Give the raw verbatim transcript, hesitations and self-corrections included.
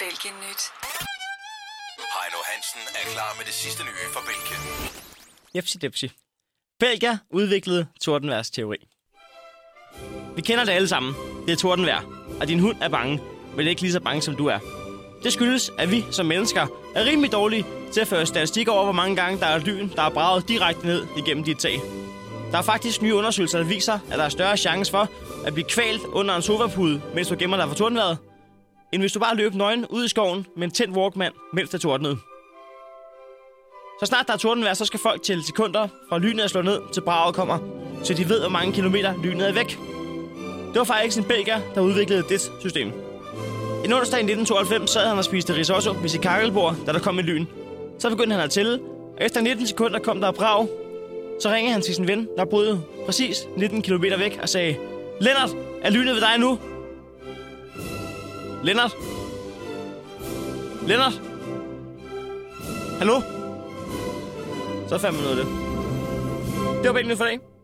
Belgien nyt. Heino Hansen er klar med det sidste nye fra Belgien. Jepsi depsi. Belgier udviklede tordenvejrsteori. Vi kender det alle sammen. Det er tordenvejr, og din hund er bange, men ikke lige så bange som du er. Det skyldes, at vi som mennesker er rimelig dårlige til at føre statistik over, hvor mange gange der er lyn, der er braget direkte ned igennem dit tag. Der er faktisk nye undersøgelser, der viser, at der er større chance for at blive kvalt under en sofapude, mens du gemmer dig for tordenvejret, end hvis du bare løber nøgen ud i skoven med en tændt Walkman, mens der tordnede. Så snart der er tordenvejr, så skal folk tælle sekunder fra lynet er slået ned til braget kommer, så de ved, hvor mange kilometer lynet er væk. Det var faktisk en belgier, der udviklede det system. En onsdag i nitten tooghalvfems sad han og spiste risotto ved sit kakkelbord, da der kom en lyn. Så begyndte han at tælle, og efter nitten sekunder kom der et brag. Så ringede han til sin ven, der boede præcis nitten kilometer væk, og sagde: Lennart, er lynet ved dig nu? Lennart? Lennart? Hallo? Så fandt man noget af det. Det var Belgien for dag.